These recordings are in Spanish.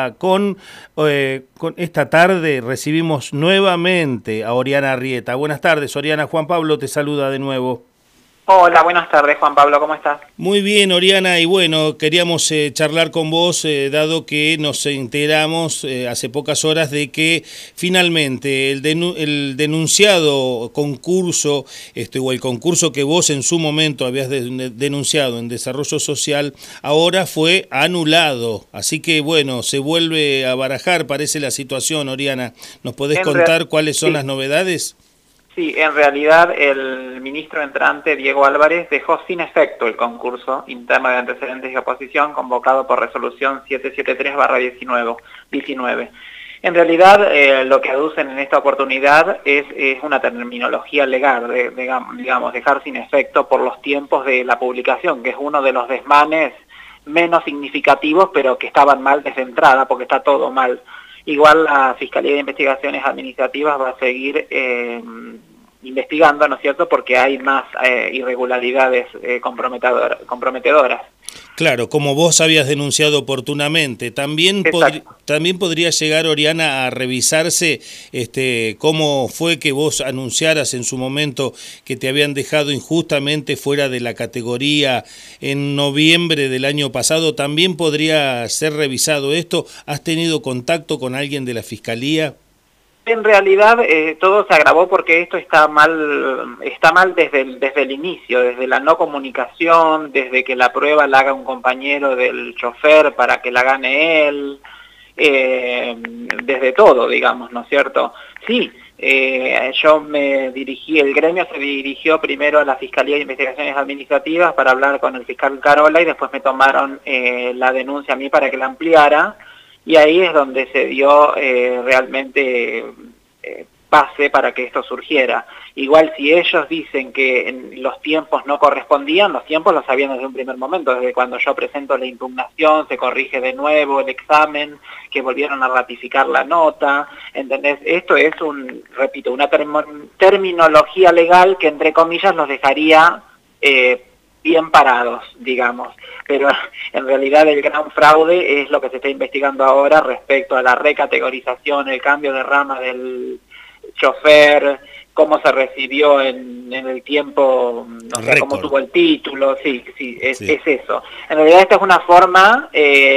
con esta tarde recibimos nuevamente a Oriana Arrieta. Buenas tardes, Oriana. Juan Pablo te saluda de nuevo. Hola, buenas tardes, Juan Pablo, ¿cómo estás? Muy bien, Oriana, y bueno, queríamos charlar con vos, dado que nos enteramos hace pocas horas de que finalmente el denunciado concurso, o el concurso que vos en su momento habías denunciado en Desarrollo Social, ahora fue anulado. Así que bueno, se vuelve a barajar, parece la situación, Oriana. ¿Nos podés contar cuáles son las novedades? Sí, en realidad el ministro entrante, Diego Álvarez, dejó sin efecto el concurso interno de antecedentes de oposición convocado por resolución 773/19. En realidad lo que aducen en esta oportunidad es una terminología legal, digamos, dejar sin efecto por los tiempos de la publicación, que es uno de los desmanes menos significativos, pero que estaban mal desde entrada, porque está todo mal. Igual la Fiscalía de Investigaciones Administrativas va a seguir investigando, ¿no es cierto?, porque hay más irregularidades comprometedoras. Claro, como vos habías denunciado oportunamente, también podría llegar, Oriana, a revisarse cómo fue que vos anunciaras en su momento que te habían dejado injustamente fuera de la categoría en noviembre del año pasado. ¿También podría ser revisado esto? ¿Has tenido contacto con alguien de la Fiscalía? En realidad todo se agravó porque esto está mal desde el inicio, desde la no comunicación, desde que la prueba la haga un compañero del chofer para que la gane él, desde todo, digamos, ¿no es cierto? Sí, yo el gremio se dirigió primero a la Fiscalía de Investigaciones Administrativas para hablar con el fiscal Carola y después me tomaron la denuncia a mí para que la ampliara. Y ahí es donde se dio realmente pase para que esto surgiera. Igual si ellos dicen que los tiempos no correspondían, los tiempos los sabían desde un primer momento, desde cuando yo presento la impugnación, se corrige de nuevo el examen, que volvieron a ratificar la nota, ¿entendés? Esto es repito, una terminología legal que entre comillas los dejaría bien parados, digamos, pero en realidad el gran fraude es lo que se está investigando ahora respecto a la recategorización, el cambio de rama del chofer, cómo se recibió en el tiempo, no sé, cómo tuvo el título, es eso. En realidad esta es una forma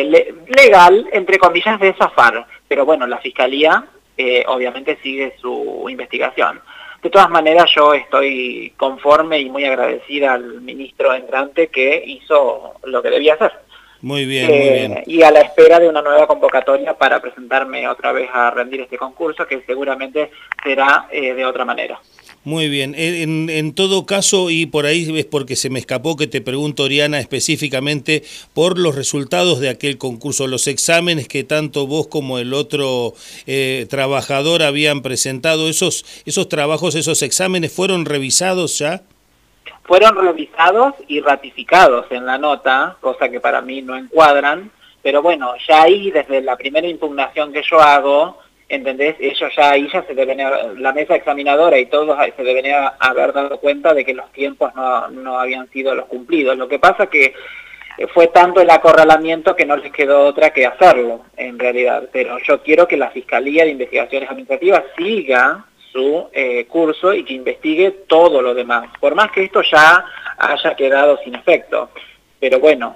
legal, entre comillas, de zafar, pero bueno, la Fiscalía obviamente sigue su investigación. De todas maneras, yo estoy conforme y muy agradecida al ministro entrante que hizo lo que debía hacer. Muy bien, muy bien. Y a la espera de una nueva convocatoria para presentarme otra vez a rendir este concurso, que seguramente será de otra manera. Muy bien, en todo caso, y por ahí es porque se me escapó que te pregunto, Oriana, específicamente por los resultados de aquel concurso, los exámenes que tanto vos como el otro trabajador habían presentado, esos trabajos, esos exámenes, ¿fueron revisados ya? Fueron revisados y ratificados en la nota, cosa que para mí no encuadran, pero bueno, ya ahí desde la primera impugnación que yo hago, ¿entendés? Ellos ya se deben, la mesa examinadora y todos se deben haber dado cuenta de que los tiempos no habían sido los cumplidos. Lo que pasa que fue tanto el acorralamiento que no les quedó otra que hacerlo, en realidad. Pero yo quiero que la Fiscalía de Investigaciones Administrativas siga su curso y que investigue todo lo demás, por más que esto ya haya quedado sin efecto. Pero bueno,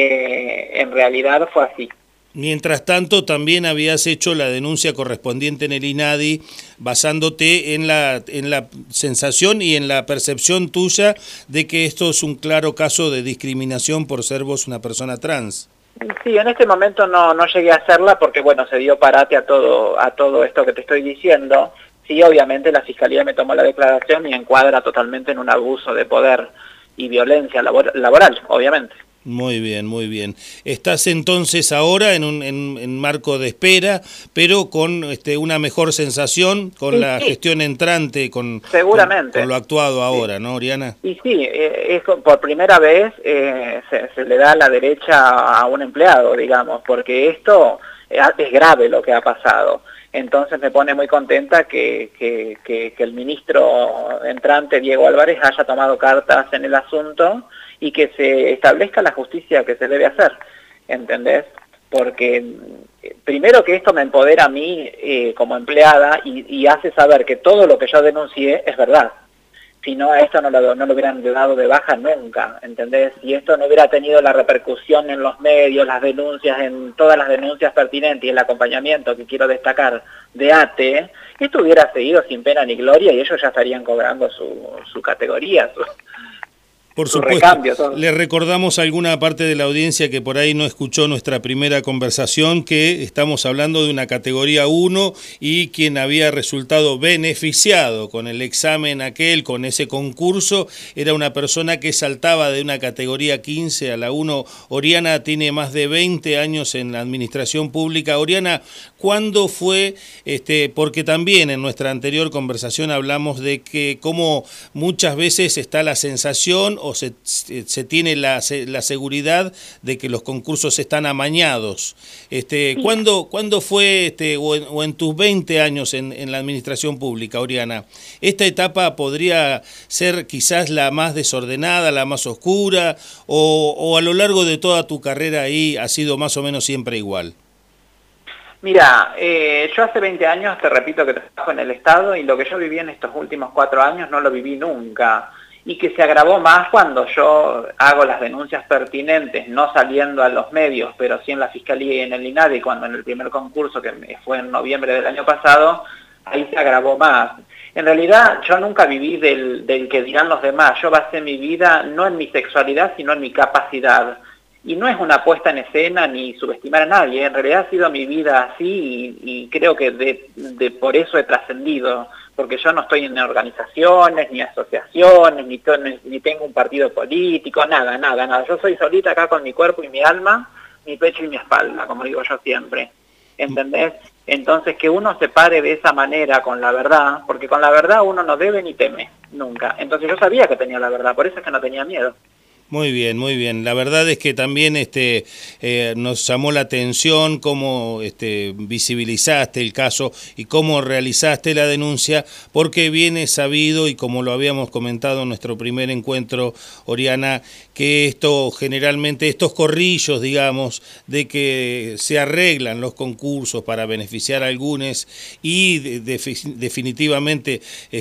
en realidad fue así. Mientras tanto, también habías hecho la denuncia correspondiente en el INADI, basándote en la sensación y en la percepción tuya de que esto es un claro caso de discriminación por ser vos una persona trans. Sí, en este momento no llegué a hacerla porque, bueno, se dio parate a todo esto que te estoy diciendo. Sí, obviamente la Fiscalía me tomó la declaración y encuadra totalmente en un abuso de poder y violencia laboral, obviamente. Muy bien, muy bien. Estás entonces ahora en marco de espera, pero con una mejor sensación, con la gestión entrante, seguramente con lo actuado ahora, ¿no, Oriana? Y sí, por primera vez se le da la derecha a un empleado, digamos, porque esto es grave lo que ha pasado. Entonces me pone muy contenta que el ministro entrante, Diego Álvarez, haya tomado cartas en el asunto y que se establezca la justicia que se debe hacer, ¿entendés? porque primero que esto me empodera a mí como empleada y hace saber que todo lo que yo denuncié es verdad. Si no, a esto no lo hubieran dado de baja nunca, ¿entendés? Si esto no hubiera tenido la repercusión en los medios, las denuncias, en todas las denuncias pertinentes y el acompañamiento que quiero destacar de ATE, esto hubiera seguido sin pena ni gloria y ellos ya estarían cobrando su categoría, por supuesto, recambio, le recordamos a alguna parte de la audiencia que por ahí no escuchó nuestra primera conversación que estamos hablando de una categoría 1 y quien había resultado beneficiado con el examen aquel, con ese concurso, era una persona que saltaba de una categoría 15 a la 1. Oriana tiene más de 20 años en la administración pública. Oriana, ¿cuándo fue? Porque también en nuestra anterior conversación hablamos de que como muchas veces está la sensación o se tiene la seguridad de que los concursos están amañados. ¿Cuándo fue, o en tus 20 años en la administración pública, Oriana, esta etapa podría ser quizás la más desordenada, la más oscura, o a lo largo de toda tu carrera ahí ha sido más o menos siempre igual? Mira, yo hace 20 años, te repito que trabajo en el Estado y lo que yo viví en estos últimos 4 años no lo viví nunca. Y que se agravó más cuando yo hago las denuncias pertinentes, no saliendo a los medios, pero sí en la Fiscalía y en el INADI, cuando en el primer concurso, que fue en noviembre del año pasado, ahí se agravó más. En realidad yo nunca viví del que dirán los demás, yo basé mi vida no en mi sexualidad, sino en mi capacidad. Y no es una puesta en escena ni subestimar a nadie, en realidad ha sido mi vida así y creo que por eso he trascendido. Porque yo no estoy en organizaciones, ni asociaciones, ni tengo un partido político, nada. Yo soy solita acá con mi cuerpo y mi alma, mi pecho y mi espalda, como digo yo siempre. ¿Entendés? Entonces que uno se pare de esa manera con la verdad, porque con la verdad uno no debe ni teme, nunca. Entonces yo sabía que tenía la verdad, por eso es que no tenía miedo. Muy bien, muy bien. La verdad es que también nos llamó la atención cómo visibilizaste el caso y cómo realizaste la denuncia, porque viene sabido, y como lo habíamos comentado en nuestro primer encuentro, Oriana, que generalmente estos corrillos, digamos, de que se arreglan los concursos para beneficiar a algunos y definitivamente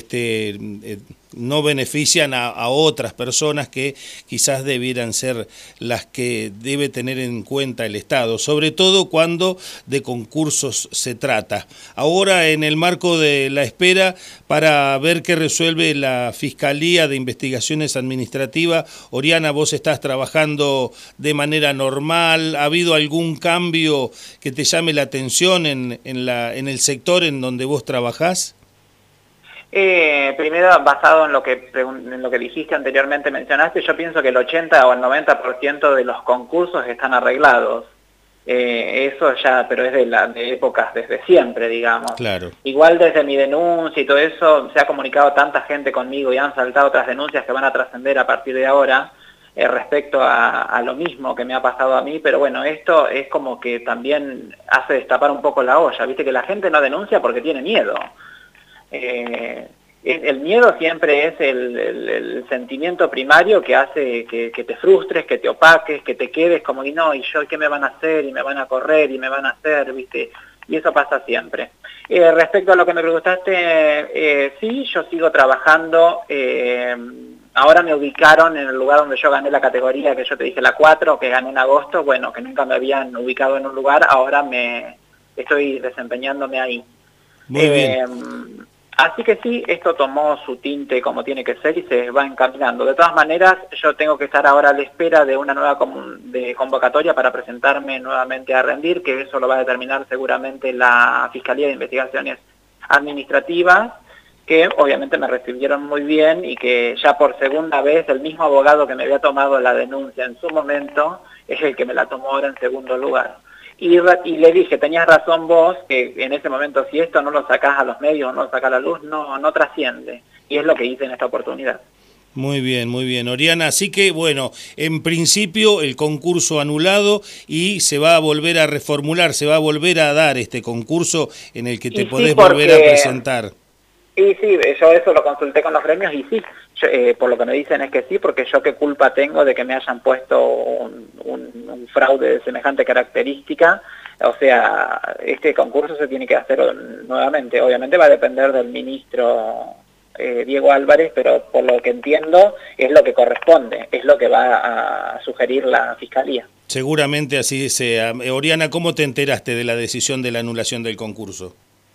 no benefician a otras personas que quizás debieran ser las que debe tener en cuenta el Estado, sobre todo cuando de concursos se trata. Ahora, en el marco de la espera para ver qué resuelve la Fiscalía de Investigaciones Administrativas, Oriana, vos estás trabajando de manera normal. ¿Ha habido algún cambio que te llame la atención en el sector en donde vos trabajás? Primero, basado en lo que dijiste anteriormente, mencionaste, yo pienso que el 80 o el 90% de los concursos están arreglados. Eso ya, pero es de épocas desde siempre, digamos. Claro. Igual desde mi denuncia y todo eso, se ha comunicado tanta gente conmigo y han saltado otras denuncias que van a trascender a partir de ahora respecto a lo mismo que me ha pasado a mí, pero bueno, esto es como que también hace destapar un poco la olla, viste que la gente no denuncia porque tiene miedo. El miedo siempre es el sentimiento primario que hace que te frustres, que te opaques, que te quedes como y no, y yo qué me van a hacer, y me van a correr, y me van a hacer, ¿viste? Y eso pasa siempre. Respecto a lo que me preguntaste, sí, yo sigo trabajando, ahora me ubicaron en el lugar donde yo gané la categoría que yo te dije, la 4, que gané en agosto, bueno, que nunca me habían ubicado en un lugar, ahora estoy desempeñándome ahí. Muy bien. Así que sí, esto tomó su tinte como tiene que ser y se va encaminando. De todas maneras, yo tengo que estar ahora a la espera de una nueva convocatoria para presentarme nuevamente a rendir, que eso lo va a determinar seguramente la Fiscalía de Investigaciones Administrativas, que obviamente me recibieron muy bien y que ya por segunda vez el mismo abogado que me había tomado la denuncia en su momento es el que me la tomó ahora en segundo lugar. Y le dije, tenías razón vos, que en ese momento si esto no lo sacás a los medios, no lo sacás a la luz, no trasciende. Y es lo que hice en esta oportunidad. Muy bien, Oriana. Así que, bueno, en principio el concurso anulado y se va a volver a reformular, se va a volver a dar este concurso en el que te podés volver a presentar. Y sí, yo eso lo consulté con los gremios y sí, por lo que me dicen es que sí, porque yo qué culpa tengo de que me hayan puesto un fraude de semejante característica. O sea, este concurso se tiene que hacer nuevamente. Obviamente va a depender del ministro Diego Álvarez, pero por lo que entiendo es lo que corresponde, es lo que va a sugerir la Fiscalía. Seguramente así sea. Oriana, ¿cómo te enteraste de la decisión de la anulación del concurso?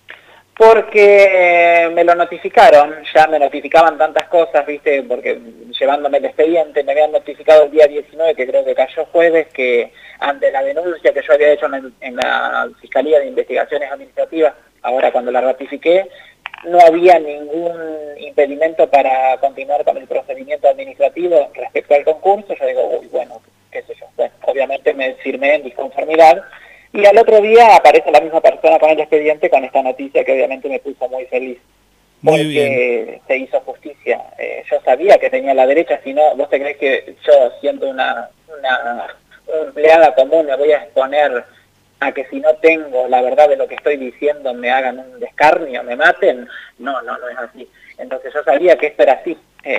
Porque me lo notificaron, ya me notificaban tantas cosas, ¿viste? Porque llevándome el expediente me habían notificado el día 19, que creo que cayó jueves, que ante la denuncia que yo había hecho en la Fiscalía de Investigaciones Administrativas, ahora cuando la ratifiqué, no había ningún impedimento para continuar con el procedimiento administrativo respecto al concurso. Yo digo, uy, bueno, qué sé yo. Bueno, obviamente me firmé en disconformidad. Y al otro día aparece la misma persona con el expediente con esta noticia que obviamente me puso muy feliz. Muy porque bien. se hizo justicia. Yo sabía que tenía la derecha, si no, ¿vos te crees que yo, siendo una empleada común, me voy a exponer a que si no tengo la verdad de lo que estoy diciendo me hagan un descarnio, me maten? No es así. Entonces yo sabía que esto era así.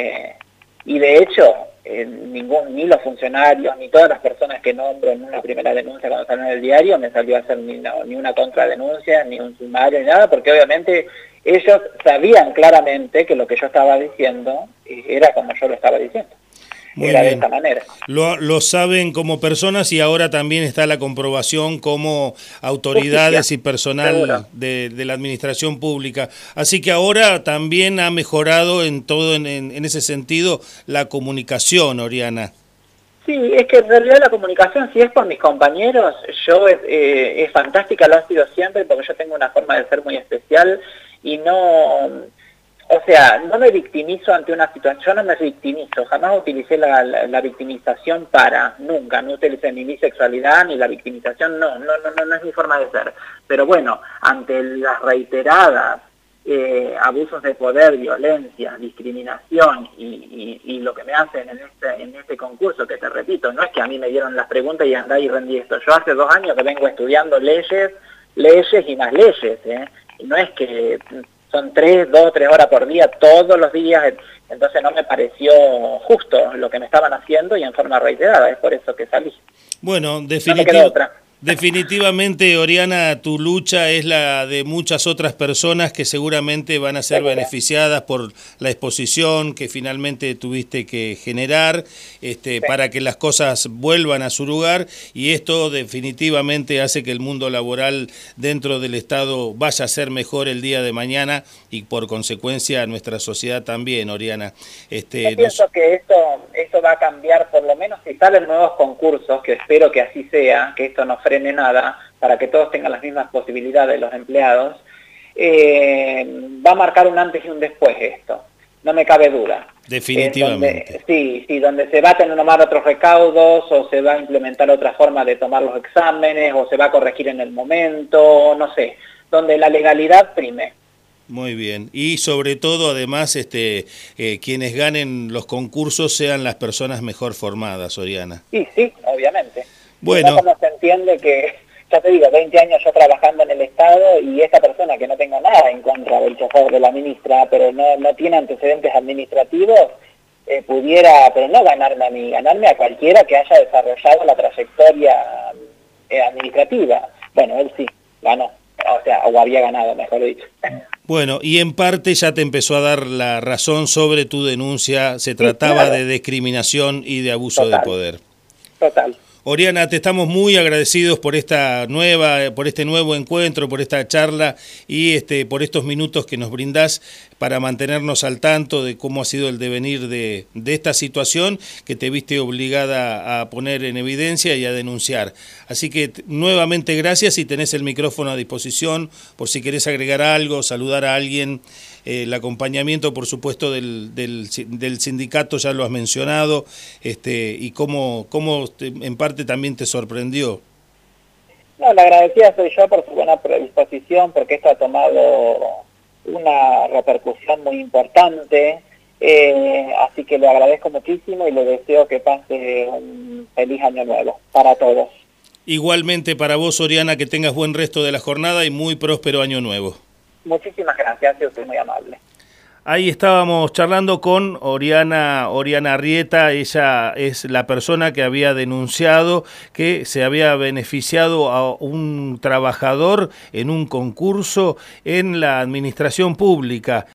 Y de hecho, ni los funcionarios, ni todas las personas que nombro en una primera denuncia cuando salen en el diario, me salió a hacer ni una contradenuncia, ni un sumario, ni nada, porque obviamente ellos sabían claramente que lo que yo estaba diciendo era como yo lo estaba diciendo. Muy era bien. de esta manera. Lo saben como personas y ahora también está la comprobación como autoridades Justicia, y personal seguro. de la administración pública. Así que ahora también ha mejorado en todo en ese sentido la comunicación, Oriana. Sí, es que en realidad la comunicación, si es por mis compañeros, es fantástica, lo ha sido siempre, porque yo tengo una forma de ser muy especial y o sea, no me victimizo ante una situación, yo no me victimizo, jamás utilicé la victimización nunca, no utilicé ni mi sexualidad ni la victimización, no es mi forma de ser. Pero bueno, ante las reiteradas abusos de poder, violencia, discriminación y lo que me hacen en este concurso, que te repito, no es que a mí me dieron las preguntas y andá y rendí esto. Yo hace 2 años que vengo estudiando leyes y más leyes, y no es que son 2 o 3 horas por día, todos los días, entonces no me pareció justo lo que me estaban haciendo y en forma reiterada, es por eso que salí. Bueno, No me quedó otra. definitivamente, Oriana, tu lucha es la de muchas otras personas que seguramente van a ser beneficiadas por la exposición que finalmente tuviste que generar para que las cosas vuelvan a su lugar, y esto definitivamente hace que el mundo laboral dentro del Estado vaya a ser mejor el día de mañana y por consecuencia nuestra sociedad también, Oriana. Yo pienso que esto va a cambiar, por lo menos si salen nuevos concursos, que espero que así sea, que esto no frene nada, para que todos tengan las mismas posibilidades los empleados, va a marcar un antes y un después esto, no me cabe duda. Definitivamente. Donde se va a tener tomar otros recaudos, o se va a implementar otra forma de tomar los exámenes, o se va a corregir en el momento, no sé, donde la legalidad prime. Muy bien, y sobre todo además quienes ganen los concursos sean las personas mejor formadas, Oriana. Sí, obviamente. Bueno. No como se entiende que, ya te digo, 20 años yo trabajando en el Estado y esta persona que no tengo nada en contra del chofer de la ministra, pero no tiene antecedentes administrativos, pudiera, pero no ganarme a mí, ganarme a cualquiera que haya desarrollado la trayectoria administrativa. Bueno, él sí, ganó, o había ganado, mejor dicho. Bueno, y en parte ya te empezó a dar la razón sobre tu denuncia, se trataba claro, de discriminación y de abuso de poder. Total. Oriana, te estamos muy agradecidos por este nuevo encuentro, por esta charla y por estos minutos que nos brindás para mantenernos al tanto de cómo ha sido el devenir de esta situación que te viste obligada a poner en evidencia y a denunciar. Así que nuevamente gracias y tenés el micrófono a disposición por si querés agregar algo, saludar a alguien. El acompañamiento, por supuesto, del sindicato ya lo has mencionado, y cómo en parte también te sorprendió. No, la agradecida soy yo por su buena predisposición, porque esto ha tomado una repercusión muy importante, así que le agradezco muchísimo y le deseo que pase un feliz año nuevo para todos. Igualmente para vos, Oriana, que tengas buen resto de la jornada y muy próspero año nuevo. Muchísimas gracias, yo soy muy amable. Ahí estábamos charlando con Oriana Arrieta. Ella es la persona que había denunciado que se había beneficiado a un trabajador en un concurso en la administración pública.